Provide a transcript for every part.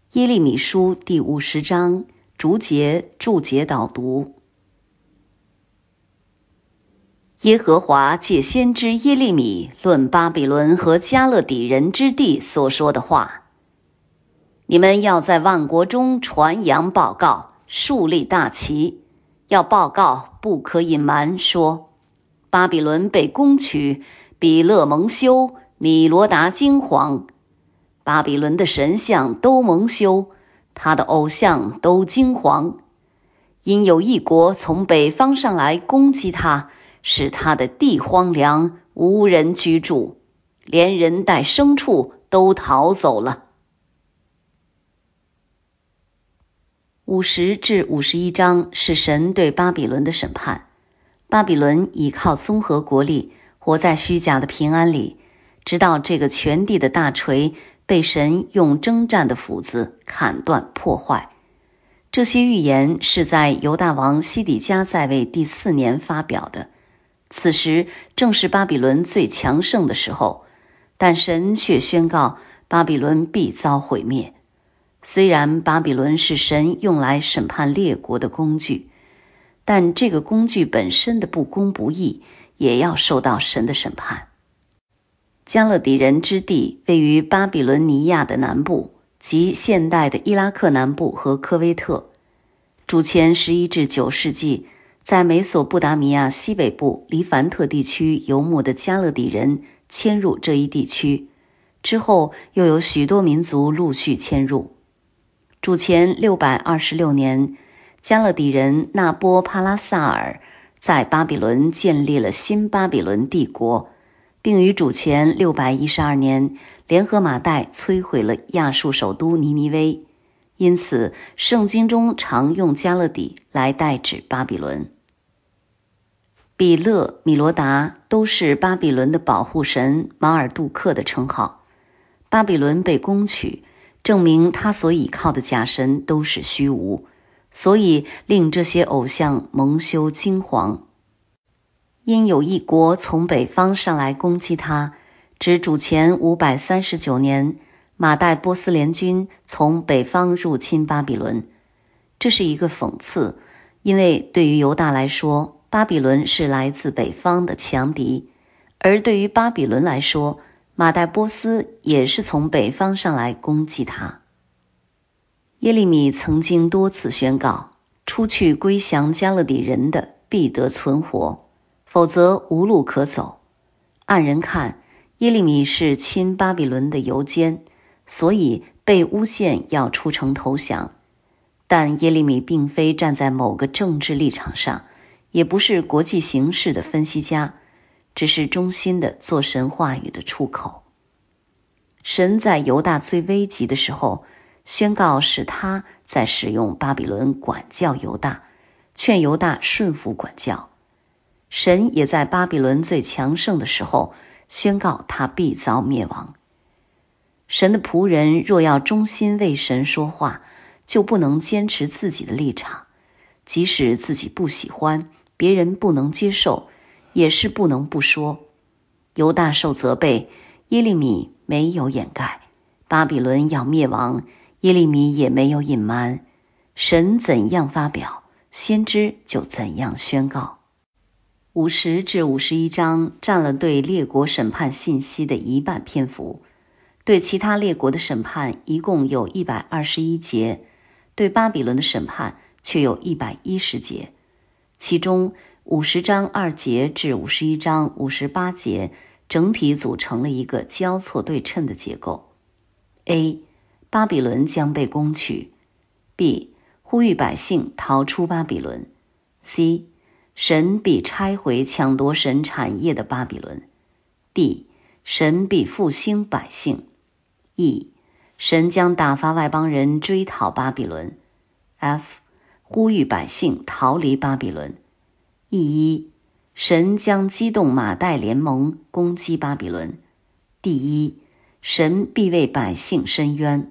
耶利米书第50章注解导读。耶和华借先知耶利米论巴比伦和迦勒底人之地所说的话：你们要在万国中传扬报告，树立大旗，要报告，不可隐瞒，说巴比伦被攻取，比勒蒙羞，米罗达惊惶。巴比伦的神像都蒙羞，他的偶像都惊惶，因有一国从北方上来攻击他，使他的地荒凉，无人居住，连人带牲畜都逃走了。50至51章是神对巴比伦的审判。巴比伦倚靠综合国力，活在虚假的平安里，直到这个全地的大锤被神用征战的斧子砍断破坏。这些预言是在犹大王西底家在位第4年发表的，此时正是巴比伦最强盛的时候，但神却宣告巴比伦必遭毁灭。虽然巴比伦是神用来审判列国的工具，但这个工具本身的不公不义也要受到神的审判。迦勒底人之地位于巴比伦尼亚的南部，即现代的伊拉克南部和科威特。主前11至9世纪，在美索不达米亚西北部黎凡特地区游牧的迦勒底人迁入这一地区，之后又有许多民族陆续迁入。主前626年，迦勒底人纳波帕拉萨尔在巴比伦建立了新巴比伦帝国，并于主前612年联合马代摧毁了亚述首都尼尼微，因此圣经中常用迦勒底来代指巴比伦。比勒、米罗达都是巴比伦的保护神马尔杜克的称号。巴比伦被攻取，证明他所倚靠的假神都是虚无，所以令这些偶像蒙羞惊惶。因有一国从北方上来攻击他，指主前539年，马代波斯联军从北方入侵巴比伦。这是一个讽刺，因为对于犹大来说，巴比伦是来自北方的强敌，而对于巴比伦来说，马代波斯也是从北方上来攻击他。耶利米曾经多次宣告，出去归降迦勒底人的必得存活，否则无路可走。按人看，耶利米是亲巴比伦的游监，所以被诬陷要出城投降。但耶利米并非站在某个政治立场上，也不是国际形势的分析家，只是忠心的做神话语的出口。神在犹大最危急的时候，宣告是他在使用巴比伦管教犹大，劝犹大顺服管教。神也在巴比伦最强盛的时候，宣告他必遭灭亡。神的仆人若要忠心为神说话，就不能坚持自己的立场，即使自己不喜欢，别人不能接受，也是不能不说。犹大受责备，耶利米没有掩盖，巴比伦要灭亡，耶利米也没有隐瞒。神怎样发表，先知就怎样宣告。50至51章占了对列国审判信息的一半篇幅，对其他列国的审判一共有121节，对巴比伦的审判却有110节。其中50章2节至51章58节整体组成了一个交错对称的结构。 A. 巴比伦将被攻取。 B. 呼吁百姓逃出巴比伦。 C. 神必拆毁抢夺神产业的巴比伦。 D. 神必复兴百姓。 E. 神将打发外邦人追讨巴比伦。 F. 呼吁百姓逃离巴比伦。 E1. 神将激动马代联盟攻击巴比伦。 D1. 神必为百姓伸冤。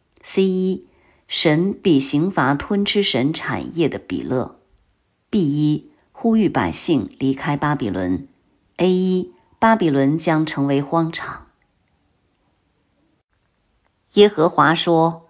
C1. 神必刑罚吞吃神产业的比勒。 B1. 呼吁百姓离开巴比伦。 A1. 巴比伦将成为荒场。耶和华说：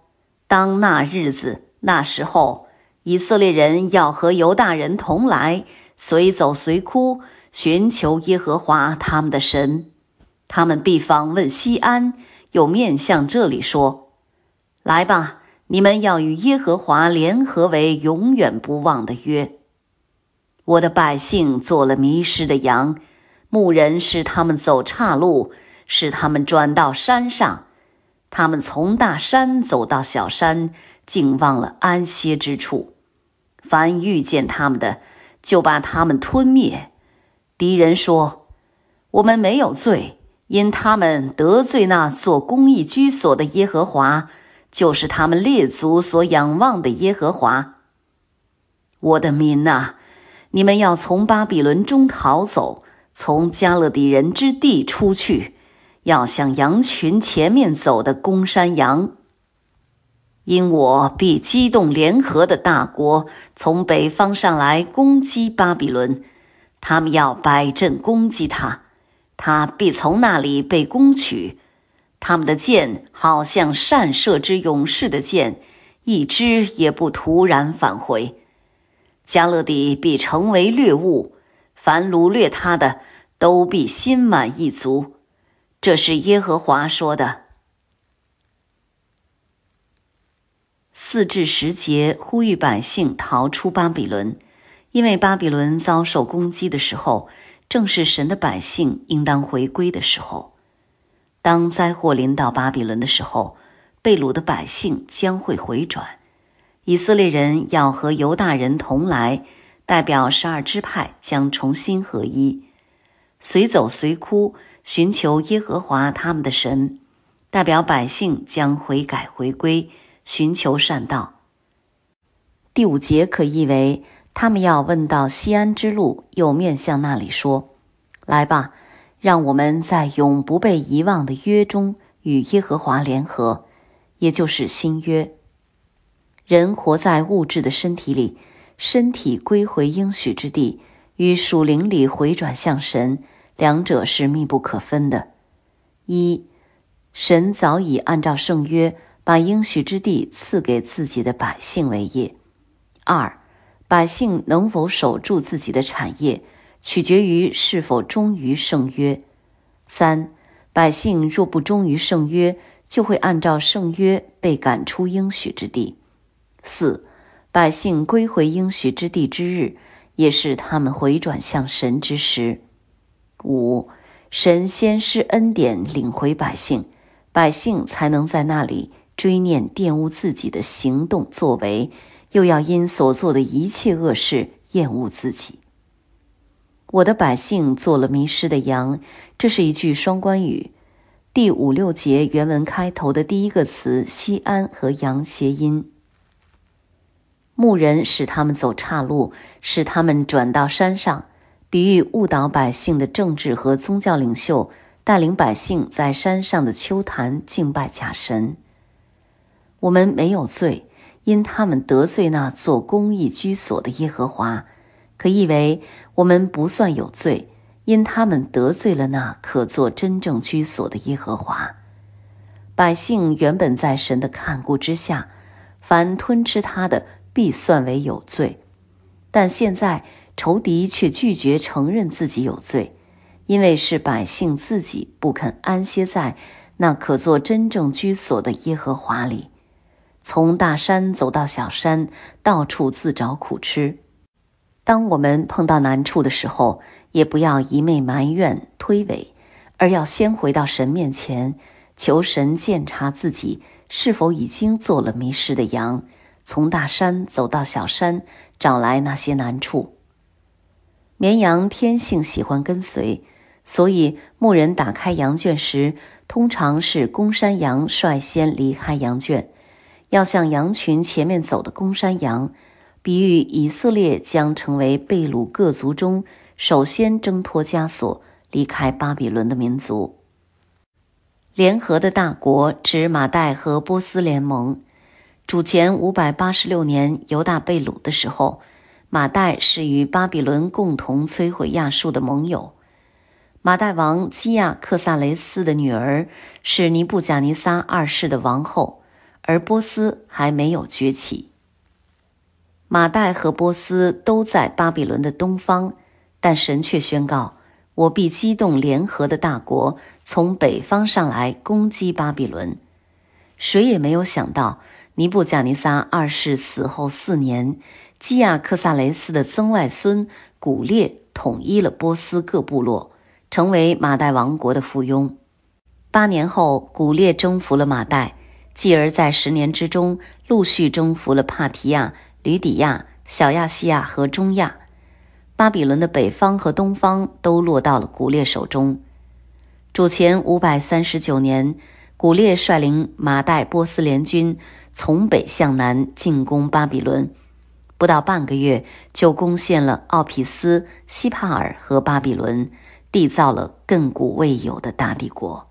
当那日子那时候，以色列人要和犹大人同来，随走随哭，寻求耶和华他们的神。他们必访问西安，又面向这里说：来吧，你们要与耶和华联合为永远不忘的约。我的百姓做了迷失的羊，牧人使他们走岔路，使他们转到山上。他们从大山走到小山，竟忘了安歇之处。凡遇见他们的，就把他们吞灭。敌人说：我们没有罪，因他们得罪那做公义居所的耶和华，就是他们列祖所仰望的耶和华。我的民啊，你们要从巴比伦中逃走，从迦勒底人之地出去，要像羊群前面走的公山羊。因我必激动联合的大国从北方上来攻击巴比伦，他们要摆阵攻击他，他必从那里被攻取。他们的箭好像善射之勇士的箭，一支也不突然返回。迦勒底必成为掠物，凡掳掠他的都必心满意足。这是耶和华说的。4至10节呼吁百姓逃出巴比伦，因为巴比伦遭受攻击的时候，正是神的百姓应当回归的时候。当灾祸临到巴比伦的时候，被掳的百姓将会回转。以色列人要和犹大人同来，代表12支派将重新合一。随走随哭，寻求耶和华他们的神，代表百姓将悔改回归，寻求善道。第5节可译为：他们要问到西安之路，又面向那里说：来吧，让我们在永不被遗忘的约中与耶和华联合，也就是新约。人活在物质的身体里，身体归回应许之地，与属灵里回转向神，两者是密不可分的。一，神早已按照圣约把应许之地赐给自己的百姓为业。2，百姓能否守住自己的产业，取决于是否忠于圣约。3，百姓若不忠于圣约，就会按照圣约被赶出应许之地。4，百姓归回应许之地之日，也是他们回转向神之时。5，神先施恩典领回百姓，百姓才能在那里追念玷污自己的行动作为，又要因所做的一切恶事厌恶自己。我的百姓做了迷失的羊，这是一句双关语。第5、6节原文开头的第一个词西安和羊谐音。牧人使他们走岔路，使他们转到山上，比喻误导百姓的政治和宗教领袖带领百姓在山上的丘坛敬拜假神。我们没有罪，因他们得罪那做公义居所的耶和华，可译为我们不算有罪，因他们得罪了那可做真正居所的耶和华。百姓原本在神的看顾之下，凡吞吃他的必算为有罪，但现在仇敌却拒绝承认自己有罪，因为是百姓自己不肯安歇在那可做真正居所的耶和华里，从大山走到小山，到处自找苦吃。当我们碰到难处的时候，也不要一昧埋怨推诿，而要先回到神面前，求神鉴察自己是否已经做了迷失的羊，从大山走到小山，找来那些难处。绵羊天性喜欢跟随，所以牧人打开羊圈时，通常是公山羊率先离开羊圈，要向羊群前面走的公山羊，比喻以色列将成为被掳各族中首先挣脱枷锁离开巴比伦的民族。联合的大国指马代和波斯联盟。主前586年犹大被掳的时候，马代是与巴比伦共同摧毁亚述的盟友。马代王基亚克萨雷斯的女儿是尼布甲尼撒二世的王后， 而波斯还没有崛起。马代和波斯都在巴比伦的东方，但神却宣告，我必激动联合的大国从北方上来攻击巴比伦。谁也没有想到，尼布甲尼撒二世死后4年，基亚克萨雷斯的曾外孙古列统一了波斯各部落，成为马代王国的附庸。8年后，古列征服了马代，继而在10年之中陆续征服了帕提亚、吕底亚、小亚细亚和中亚。巴比伦的北方和东方都落到了古列手中。主前539年，古列率领马代波斯联军从北向南进攻巴比伦，不到半个月就攻陷了奥匹斯、西帕尔和巴比伦，缔造了亘古未有的大帝国。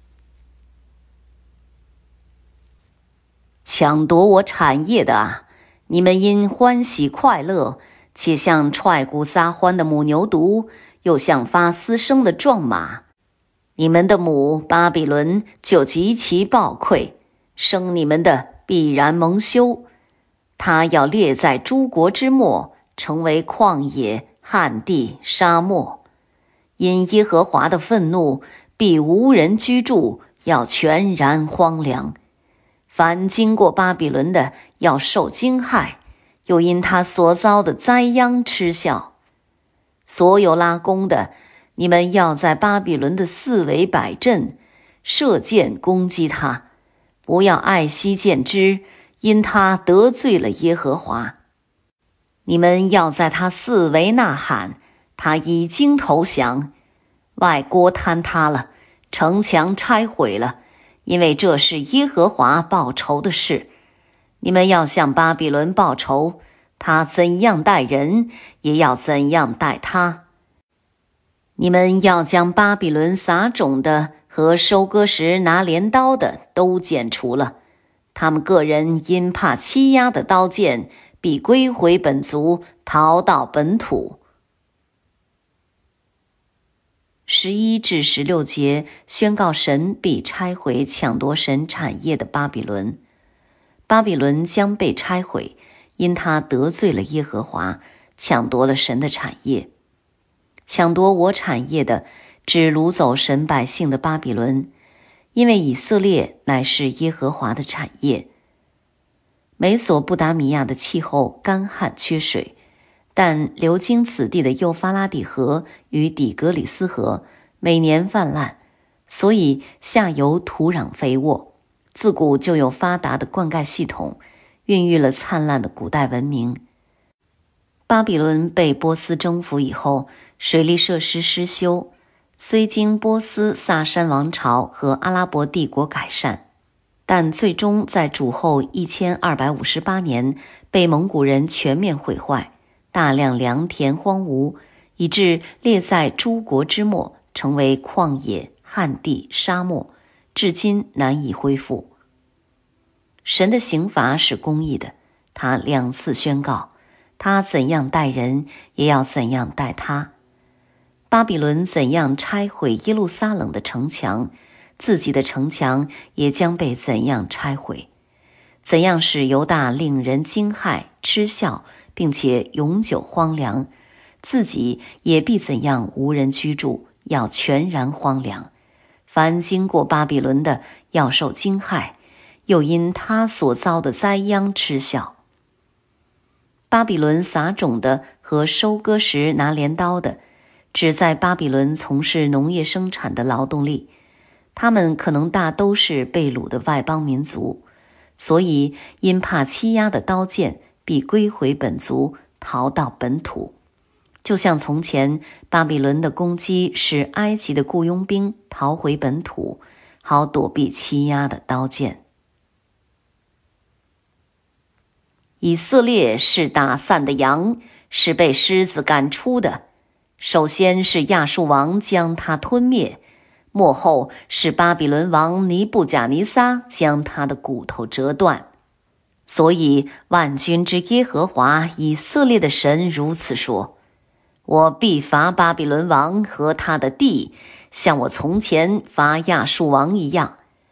抢夺我产业的啊，你们因欢喜快乐，且像踹鼓撒欢的母牛犊，又像发嘶声的壮马。你们的母巴比伦就极其暴愧，生你们的必然蒙羞。他要列在诸国之末，成为旷野、旱地、沙漠。因耶和华的愤怒，必无人居住，要全然荒凉。凡经过巴比伦的，要受惊骇，又因他所遭的灾殃嗤笑。所有拉弓的，你们要在巴比伦的四围摆阵，射箭攻击他，不要爱惜箭支，因他得罪了耶和华。你们要在他四围呐喊，他已经投降。外郭坍塌了，城墙拆毁了，因为这是耶和华报仇的事。你们要向巴比伦报仇，他怎样待人，也要怎样待他。你们要将巴比伦撒种的和收割时拿镰刀的都剪除了，他们个人因怕欺压的刀剑，必归回本族，逃到本土。11至16节宣告神必拆毁抢夺神产业的巴比伦。巴比伦将被拆毁，因他得罪了耶和华，抢夺了神的产业。抢夺我产业的，只掳走神百姓的巴比伦，因为以色列乃是耶和华的产业。美索不达米亚的气候干旱缺水，但流经此地的幼发拉底河与底格里斯河每年泛滥，所以下游土壤肥沃，自古就有发达的灌溉系统，孕育了灿烂的古代文明。巴比伦被波斯征服以后，水利设施失修，虽经波斯萨珊王朝和阿拉伯帝国改善，但最终在主后1258年被蒙古人全面毁坏，大量良田荒芜，以致列在诸国之末，成为旷野、旱地、沙漠，至今难以恢复。神的刑罚是公义的，他2次宣告，他怎样待人，也要怎样待他。巴比伦怎样拆毁耶路撒冷的城墙，自己的城墙也将被怎样拆毁。怎样使犹大令人惊骇、嗤笑，并且永久荒凉，自己也必怎样无人居住，要全然荒凉。凡经过巴比伦的，要受惊骇，又因他所遭的灾殃嗤笑。巴比伦撒种的和收割时拿镰刀的，只在巴比伦从事农业生产的劳动力，他们可能大都是被掳的外邦民族，所以因怕欺压的刀剑，必归回本族，逃到本土。就像从前巴比伦的攻击使埃及的雇佣兵逃回本土，好躲避欺压的刀剑。以色列是打散的羊，是被狮子赶出的。首先是亚述王将他吞灭，末后是巴比伦王尼布甲尼撒将他的骨头折断。所以万军之耶和华以色列的神如此说：我必罚巴比伦王和他的地，像我从前罚亚述王一样。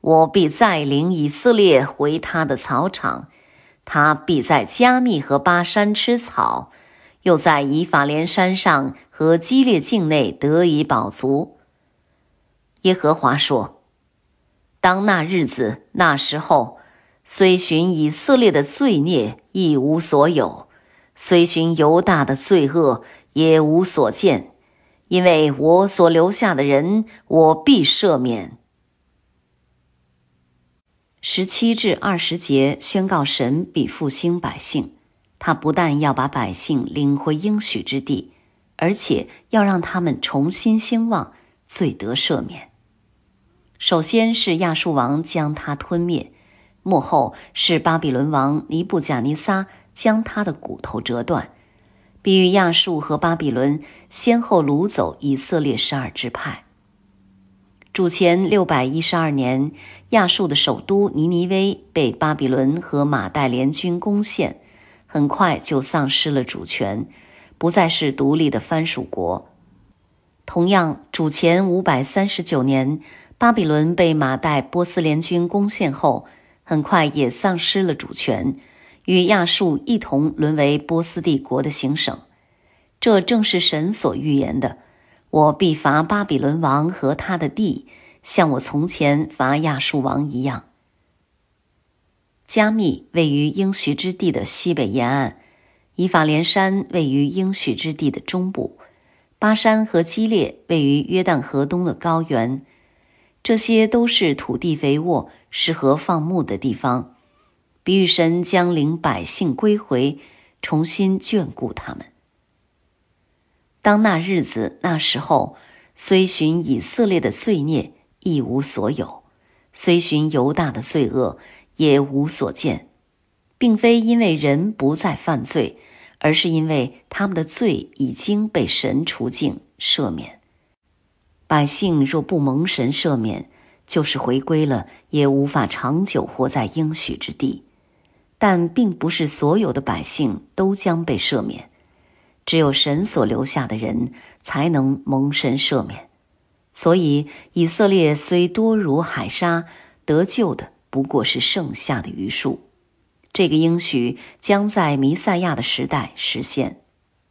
我必再领以色列回他的草场，他必在加密和巴山吃草，又在以法莲山上和基列境内得以饱足。耶和华说：当那日子那时候，虽寻以色列的罪孽一无所有，虽寻犹大的罪恶也无所见，因为我所留下的人，我必赦免。17至20节宣告神必复兴百姓，他不但要把百姓领回应许之地，而且要让他们重新兴旺，罪得赦免。首先是亚述王将他吞灭，末后是巴比伦王尼布甲尼撒将他的骨头折断，比喻亚述和巴比伦先后掳走以色列12支派。主前612年，亚述的首都尼尼微被巴比伦和马代联军攻陷，很快就丧失了主权，不再是独立的藩属国。同样，主前539年，巴比伦被马代波斯联军攻陷后，很快也丧失了主权，与亚述一同沦为波斯帝国的行省。这正是神所预言的，我必罚巴比伦王和他的地，像我从前罚亚述王一样。加密位于应许之地的西北沿岸，以法莲山位于应许之地的中部，巴山和基列位于约旦河东的高原。这些都是土地肥沃、适合放牧的地方，比喻神将领百姓归回，重新眷顾他们。当那日子那时候，虽寻以色列的罪孽一无所有，虽寻犹大的罪恶也无所见，并非因为人不再犯罪，而是因为他们的罪已经被神除净赦免。百姓若不蒙神赦免，就是回归了，也无法长久活在应许之地。但并不是所有的百姓都将被赦免，只有神所留下的人才能蒙神赦免。所以以色列虽多如海沙，得救的不过是剩下的余数。这个应许将在弥赛亚的时代实现。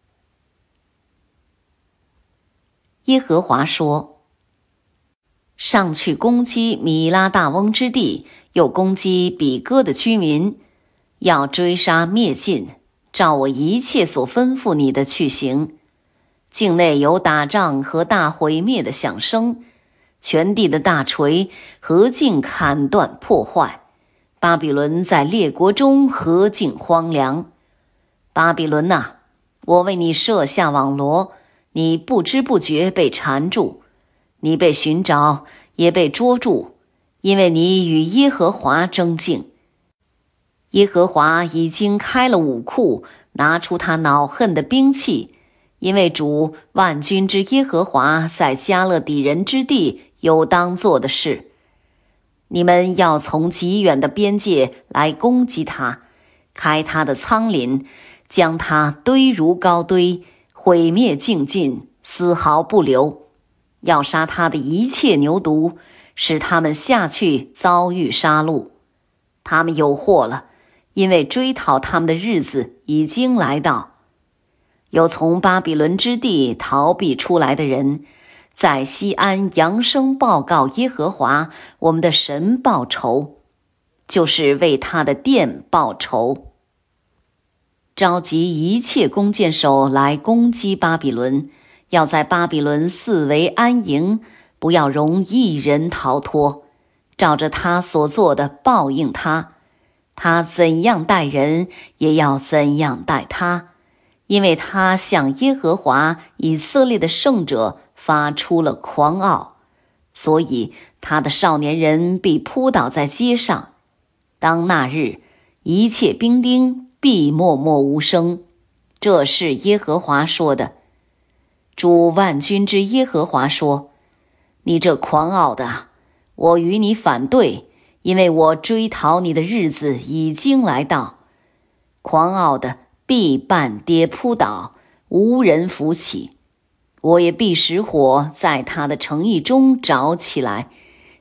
耶和华说：上去攻击米拉大翁之地，又攻击比哥的居民，要追杀灭尽，照我一切所吩咐你的去行。境内有打仗和大毁灭的响声，全地的大锤何竟砍断破坏，巴比伦在列国中何竟荒凉。巴比伦啊，我为你设下网罗，你不知不觉被缠住，你被寻找，也被捉住，因为你与耶和华争竞。耶和华已经开了武库，拿出他恼恨的兵器，因为主万军之耶和华在加勒底人之地有当做的事。你们要从极远的边界来攻击他，开他的仓廪，将他堆如高堆，毁灭尽尽，丝毫不留。要杀他的一切牛犊，使他们下去遭遇杀戮。他们有祸了，因为追讨他们的日子已经来到。有从巴比伦之地逃避出来的人，在西安扬声报告耶和华我们的神报仇，就是为他的殿报仇。召集一切弓箭手来攻击巴比伦，要在巴比伦四围安营，不要容一人逃脱，照着他所做的报应他。他怎样待人，也要怎样待他，因为他向耶和华以色列的圣者发出了狂傲，所以他的少年人必扑倒在街上。当那日，一切兵丁必默默无声。这是耶和华说的。主万军之耶和华说：你这狂傲的，我与你反对，因为我追讨你的日子已经来到。狂傲的必半跌扑倒，无人扶起。我也必使火在他的城邑中着起来，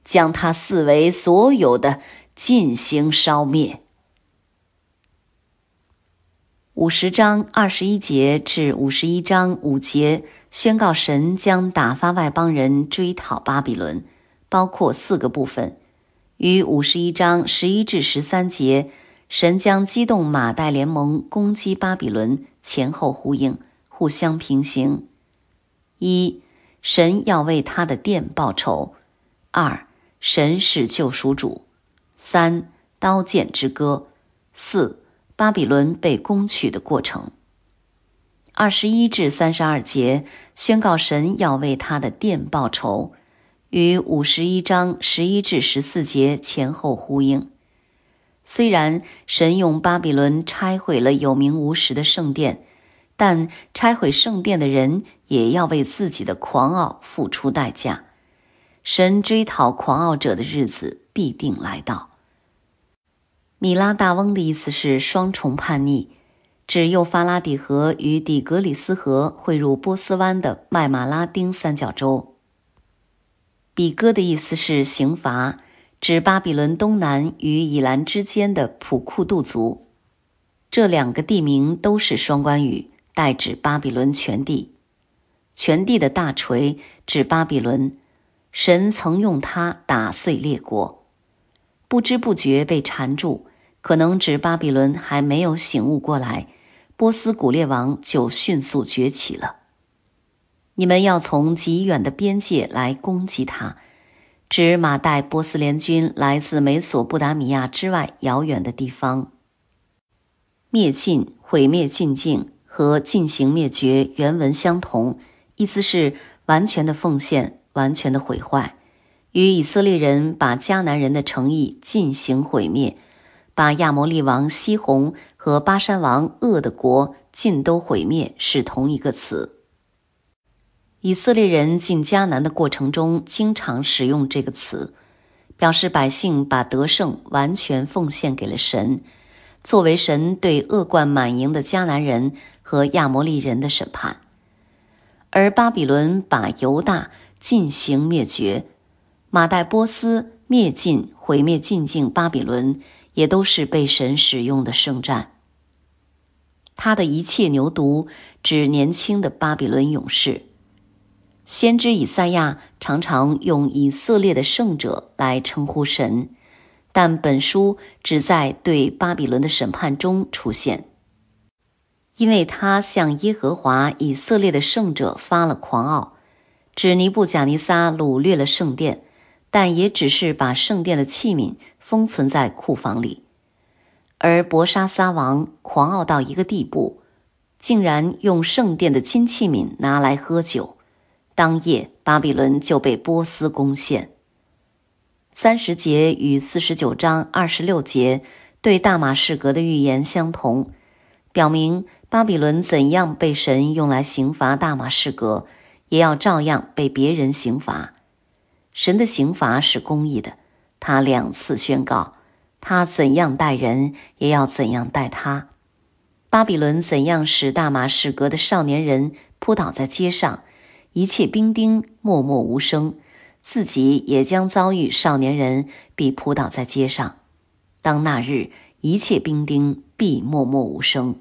将他四围所有的尽行烧灭。50章21节至51章5节宣告神将打发外邦人追讨巴比伦，包括4个部分。与51章11至13节神将激动马代联盟攻击巴比伦前后呼应，互相平行。1. 神要为他的殿报仇。2. 神是救赎主。3. 刀剑之歌。4. 巴比伦被攻取的过程。21至32节宣告神要为他的殿报仇，与51章11至14节前后呼应。虽然神用巴比伦拆毁了有名无实的圣殿，但拆毁圣殿的人也要为自己的狂傲付出代价。神追讨狂傲者的日子必定来到。米拉大翁的意思是双重叛逆，指幼发拉底河与底格里斯河汇入波斯湾的麦马拉丁三角洲。比哥的意思是刑罚，指巴比伦东南与以兰之间的普库杜族。这2个地名都是双关语，代指巴比伦全地。全地的大锤指巴比伦，神曾用它打碎列国。不知不觉被缠住，可能指巴比伦还没有醒悟过来，波斯古列王就迅速崛起了。你们要从极远的边界来攻击他，指马代波斯联军来自美索不达米亚之外遥远的地方。灭尽、毁灭尽境和进行灭绝原文相同，意思是完全的奉献，完全的毁坏。与以色列人把迦南人的城邑进行毁灭，把亚摩利王西宏和巴珊王噩的国尽都毁灭是同一个词。以色列人进迦南的过程中经常使用这个词，表示百姓把得胜完全奉献给了神，作为神对恶贯满盈的迦南人和亚摩利人的审判。而巴比伦把犹大进行灭绝，马代波斯灭尽、毁灭尽境巴比伦，也都是被神使用的圣战。他的一切牛犊指年轻的巴比伦勇士。先知以赛亚常常用以色列的圣者来称呼神，但本书只在对巴比伦的审判中出现，因为他向耶和华以色列的圣者发了狂傲，指尼布甲尼撒掳掠了圣殿，但也只是把圣殿的器皿封存在库房里。而伯沙撒王狂傲到一个地步，竟然用圣殿的金器皿拿来喝酒。当夜巴比伦就被波斯攻陷。30节与49章26节对大马士革的预言相同，表明巴比伦怎样被神用来刑罚大马士革，也要照样被别人刑罚。神的刑罚是公义的，他2次宣告，他怎样待人，也要怎样待他。巴比伦怎样使大马士革的少年人扑倒在街上，一切兵丁默默无声，自己也将遭遇少年人必扑倒在街上。当那日，一切兵丁必默默无声。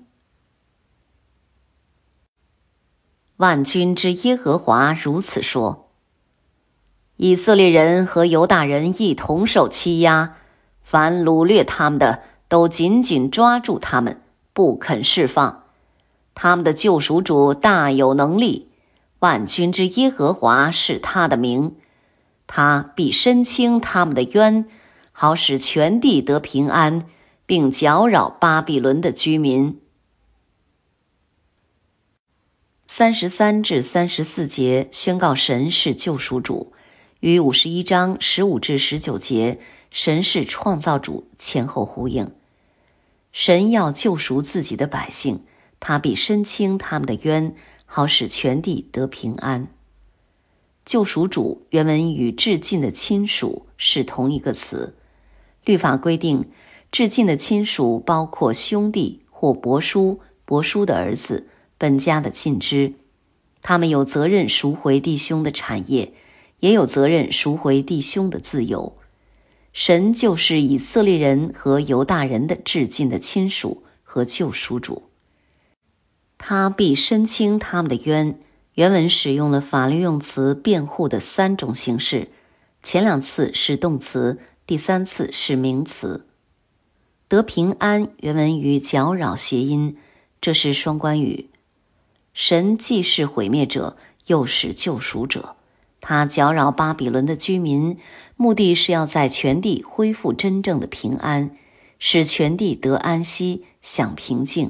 万军之耶和华如此说：以色列人和犹大人一同受欺压，凡掳掠他们的都紧紧抓住他们，不肯释放。他们的救赎主大有能力，万军之耶和华是他的名，他必伸清他们的冤，好使全地得平安，并搅扰巴比伦的居民。33至34节宣告神是救赎主，与51章15至19节神是创造主前后呼应。神要救赎自己的百姓，他必伸清他们的冤，好使全地得平安。救赎主原文与至近的亲属是同一个词。律法规定，至近的亲属包括兄弟或伯叔、伯叔的儿子、本家的近支，他们有责任赎回弟兄的产业， 也有责任赎回弟兄的自由。神就是以色列人和犹大人的至近的亲属和救赎主，他必申清他们的冤。原文使用了法律用词辩护的3种形式，前2次是动词，第3次是名词。得平安原文与搅扰谐音，这是双关语。神既是毁灭者，又是救赎者。他搅扰巴比伦的居民，目的是要在全地恢复真正的平安，使全地得安息，享平静。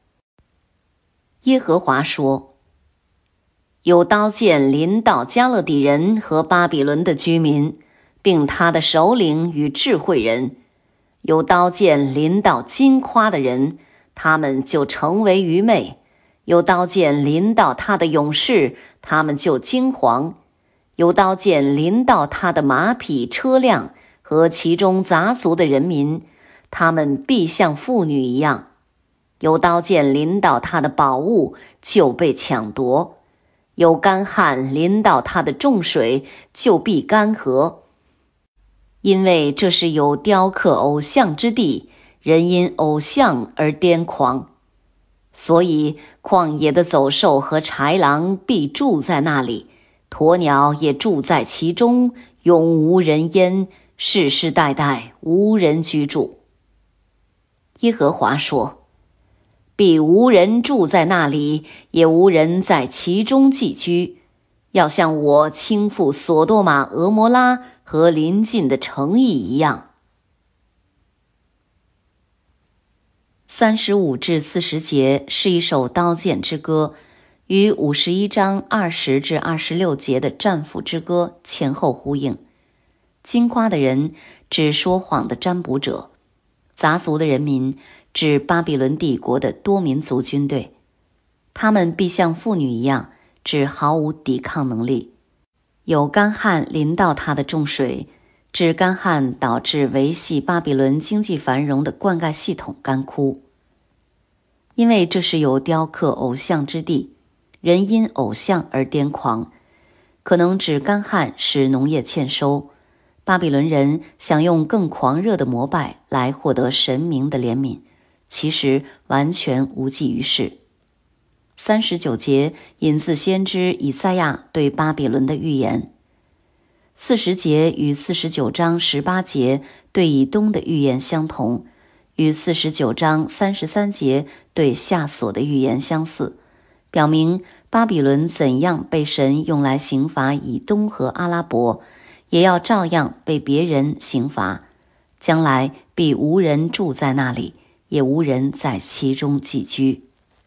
耶和华说：有刀剑临到加勒底人和巴比伦的居民，并他的首领与智慧人；有刀剑临到金夸的人，他们就成为愚昧；有刀剑临到他的勇士，他们就惊惶；有刀剑临到他的马匹车辆和其中杂族的人民，他们必像妇女一样；有刀剑临到他的宝物，就被抢夺；有干旱临到他的众水，就必干涸。因为这是有雕刻偶像之地，人因偶像而癫狂，所以旷野的走兽和豺狼必住在那里，鸵鸟也住在其中，永无人烟，世世代代无人居住。耶和华说：必无人住在那里，也无人在其中寄居，要像我倾覆索多玛、俄摩拉和邻近的城邑一样。35至40节是一首刀剑之歌，与51章20至26节的战斧之歌前后呼应。金夸的人指说谎的占卜者，杂族的人民指巴比伦帝国的多民族军队，他们必像妇女一样，指毫无抵抗能力。有干旱临到他的众水，指干旱导致维系巴比伦经济繁荣的灌溉系统干枯。因为这是有雕刻偶像之地，人因偶像而癫狂，可能指干旱使农业欠收，巴比伦人想用更狂热的膜拜来获得神明的怜悯，其实完全无济于事。39节引自先知以赛亚对巴比伦的预言。40节与49章18节对以东的预言相同，与49章33节对夏所的预言相似，表明巴比伦怎样被神用来刑罚以东和阿拉伯，也要照样被别人刑罚，将来必无人住在那里，也无人在其中寄居。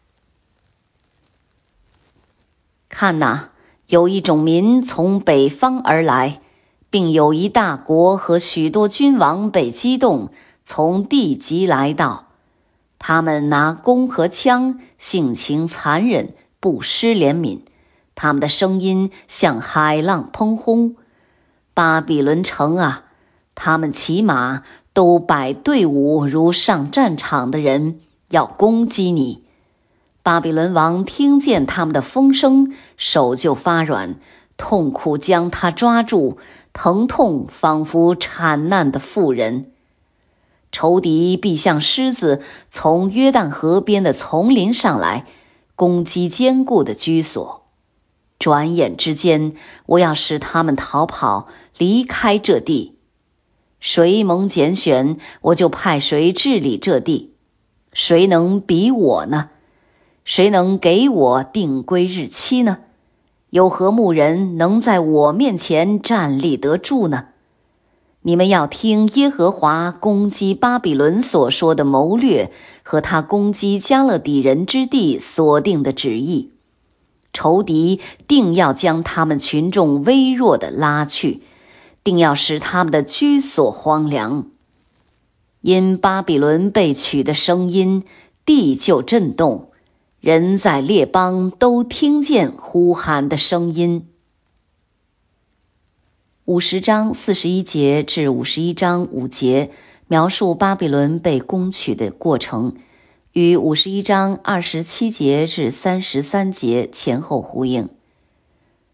看哪，有一种民从北方而来，并有一大国和许多君王被激动，从地极来到。他们拿弓和枪，性情残忍，不施怜悯。他们的声音像海浪砰轰。巴比伦城啊，他们骑马，都摆队伍如上战场的人，要攻击你。巴比伦王听见他们的风声，手就发软，痛苦将他抓住，疼痛仿佛产难的妇人。仇敌必像狮子从约旦河边的丛林上来，攻击坚固的居所。转眼之间，我要使他们逃跑，离开这地。谁蒙拣选，我就派谁治理这地。谁能比我呢？谁能给我定规日期呢？有何牧人能在我面前站立得住呢？你们要听耶和华攻击巴比伦所说的谋略，和他攻击加勒底人之地所定的旨意。仇敌定要将他们群众微弱的拉去，定要使他们的居所荒凉。因巴比伦被取的声音，地就震动，人在列邦都听见呼喊的声音。50章41节至51章5节描述巴比伦被攻取的过程，与51章27节至33节前后呼应。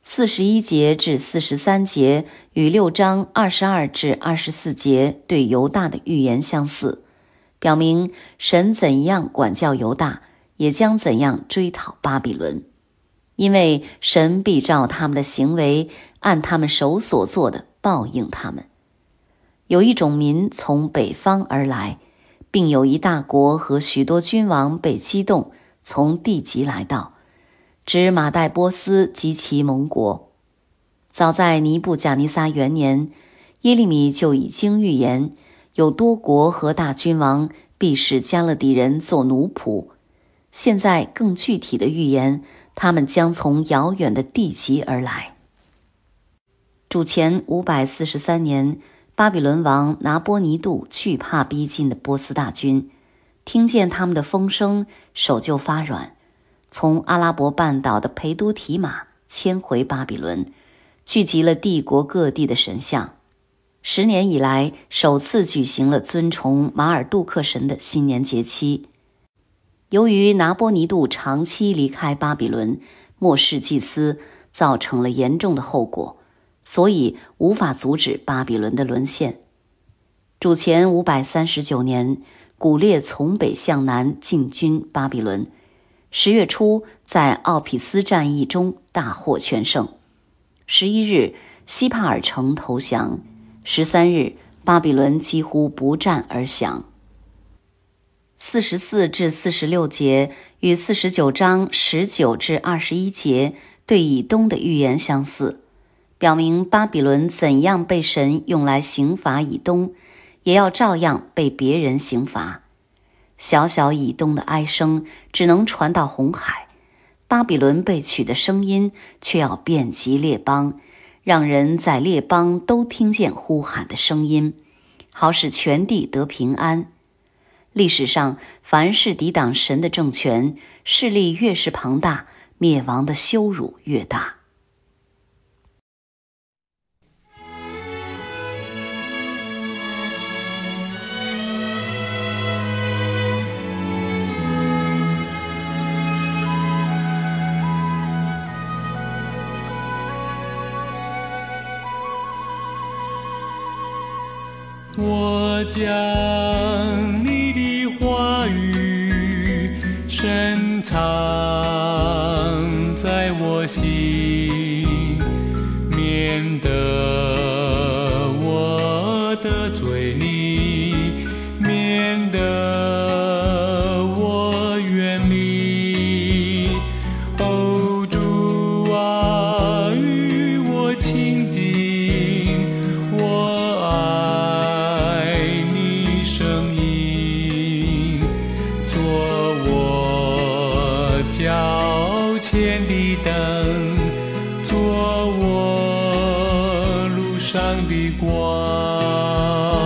41节至43节与6章22至24节对犹大的预言相似，表明神怎样管教犹大，也将怎样追讨巴比伦，因为神必照他们的行为，按他们手所做的报应他们。有一种民从北方而来，并有一大国和许多君王被激动，从地极来到，指马代波斯及其盟国。早在尼布甲尼撒元年，耶利米就已经预言，有多国和大君王必使加勒底人做奴仆。现在更具体的预言，他们将从遥远的地极而来。主前543年，巴比伦王拿波尼度惧怕逼近的波斯大军，听见他们的风声，手就发软，从阿拉伯半岛的培都提马迁回巴比伦，聚集了帝国各地的神像。10年以来，首次举行了尊崇马尔杜克神的新年节期。由于拿波尼度长期离开巴比伦，漠视祭司，造成了严重的后果，所以无法阻止巴比伦的沦陷。主前539年，古列从北向南进军巴比伦。10月初，在奥匹斯战役中大获全胜。11日，西帕尔城投降。13日，巴比伦几乎不战而降。44至46节与49章19至21节对以东的预言相似，表明巴比伦怎样被神用来刑罚以东，也要照样被别人刑罚。小小以东的哀声只能传到红海，巴比伦被取的声音却要遍及列邦，让人在列邦都听见呼喊的声音，好使全地得平安。历史上，凡是抵挡神的政权，势力越是庞大，灭亡的羞辱越大。 我将你的话语深藏在我心，免得我得罪你，免得我远离。哦，主啊，与我亲近，我爱你声音，做我脚前的灯，做我路上的光。